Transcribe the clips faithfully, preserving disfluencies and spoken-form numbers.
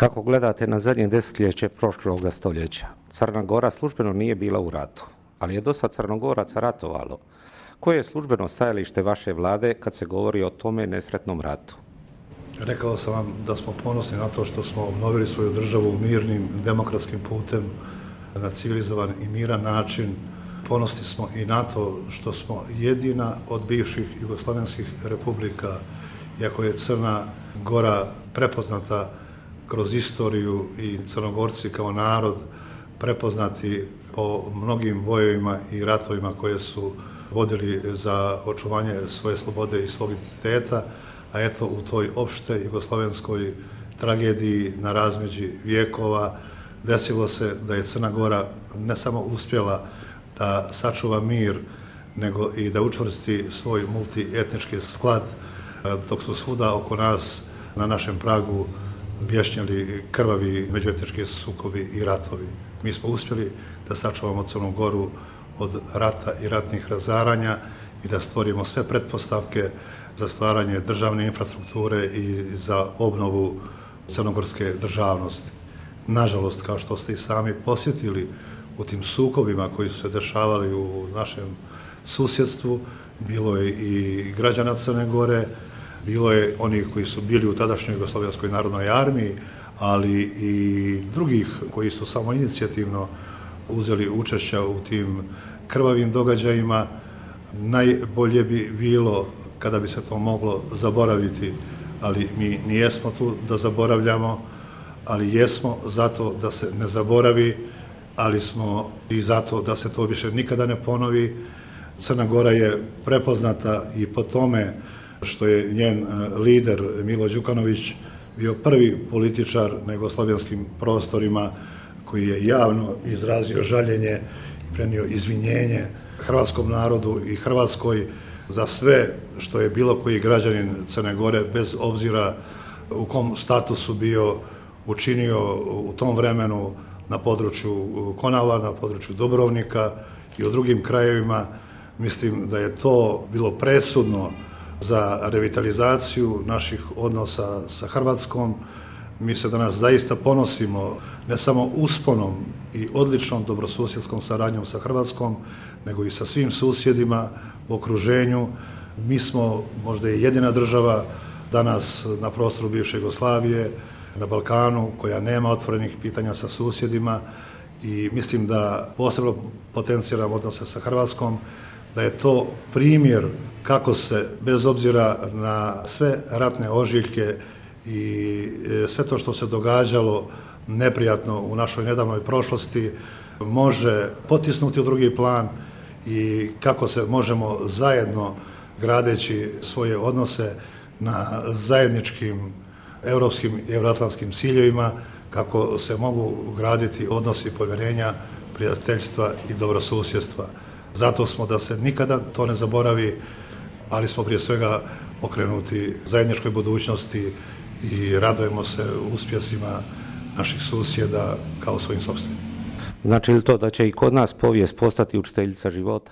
Kako gledate na zadnje desetljeće prošloga stoljeća? Crna Gora službeno nije bila u ratu, ali je dosta Crnogoraca ratovalo. Koje je službeno stajalište vaše vlade kad se govori o tome nesretnom ratu? Rekao sam vam da smo ponosni na to što smo obnovili svoju državu mirnim, demokratskim putem, na civilizovan i miran način. Ponosni smo i na to što smo jedina od bivših jugoslavenskih republika, iako je Crna Gora prepoznata kroz istoriju i Crnogorci kao narod prepoznati po mnogim bojevima i ratovima koje su vodili za očuvanje svoje slobode i svog identiteta, a eto u toj opšte jugoslavenskoj tragediji na razmeđi vijekova desilo se da je Crna Gora ne samo uspjela da sačuva mir, nego i da učvrsti svoj multietnički sklad, dok su svuda oko nas na našem pragu bješnjeli krvavi međuetnički sukobi i ratovi. Mi smo uspjeli da sačuvamo Crnu Goru od rata i ratnih razaranja i da stvorimo sve pretpostavke za stvaranje državne infrastrukture i za obnovu crnogorske državnosti. Nažalost, kao što ste i sami posjetili, u tim sukobima koji su se dešavali u našem susjedstvu, bilo je i građana Crne Gore, bilo je onih koji su bili u tadašnjoj Jugoslovenskoj narodnoj armiji, ali i drugih koji su samo inicijativno uzeli učešća u tim krvavim događajima. Najbolje bi bilo kada bi se to moglo zaboraviti, ali mi nijesmo tu da zaboravljamo, ali jesmo zato da se ne zaboravi, ali smo i zato da se to više nikada ne ponovi. Crna Gora je prepoznata i po tome što je njen lider Milo Đukanović bio prvi političar na jugoslavenskim prostorima koji je javno izrazio žaljenje i prenio izvinjenje hrvatskom narodu i Hrvatskoj za sve što je bilo koji građanin Crne Gore, bez obzira u kom statusu bio, učinio u tom vremenu na području Konavla, na području Dubrovnika i u drugim krajevima. Mislim da je to bilo presudno za revitalizaciju naših odnosa sa Hrvatskom. Mi se danas zaista ponosimo ne samo usponom i odličnom dobrosusjedskom saradnjom sa Hrvatskom, nego i sa svim susjedima u okruženju. Mi smo možda i jedina država danas na prostoru bivše Jugoslavije, na Balkanu, koja nema otvorenih pitanja sa susjedima i mislim da posebno potenciramo odnose sa Hrvatskom, da je to primjer kako se, bez obzira na sve ratne ožiljke i sve to što se događalo neprijatno u našoj nedavnoj prošlosti, može potisnuti u drugi plan i kako se možemo zajedno, gradeći svoje odnose na zajedničkim europskim i euroatlantskim ciljevima, kako se mogu graditi odnosi povjerenja, prijateljstva i dobrosusjedstva. Zato smo da se nikada to ne zaboravi, ali smo prije svega okrenuti zajedničkoj budućnosti i radujemo se uspjesima naših susjeda kao svojim sopstvenim. Znači li to da će i kod nas povijest postati učiteljica života?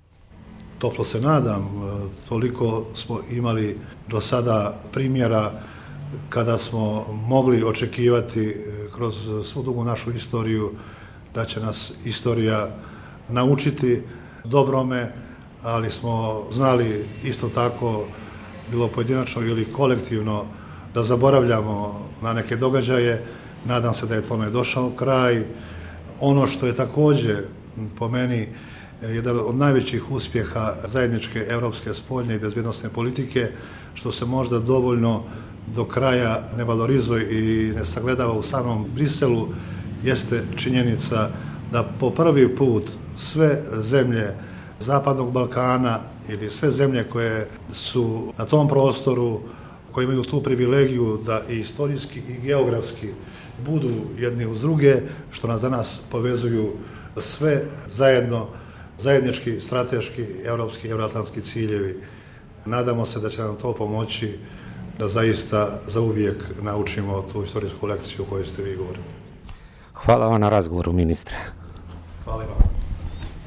Toplo se nadam. Toliko smo imali do sada primjera kada smo mogli očekivati kroz svu dugu našu istoriju da će nas istorija naučiti dobrome, ali smo znali isto tako, bilo pojedinačno ili kolektivno, da zaboravljamo na neke događaje. Nadam se da je tome došao kraj. Ono što je također po meni jedan od najvećih uspjeha zajedničke europske spoljne i bezbjednosne politike, što se možda dovoljno do kraja ne valorizuje i ne sagledava u samom Briselu, jeste činjenica da po prvi put sve zemlje Zapadnog Balkana ili sve zemlje koje su na tom prostoru, koje imaju tu privilegiju da i istorijski i geografski budu jedni uz druge, što nas danas povezuju sve zajedno, zajednički, strateški, europski i euroatlantski ciljevi. Nadamo se da će nam to pomoći da zaista zauvijek naučimo tu istorijsku lekciju o kojoj ste vi govorili. Hvala vam na razgovoru, ministre. Hvala vam.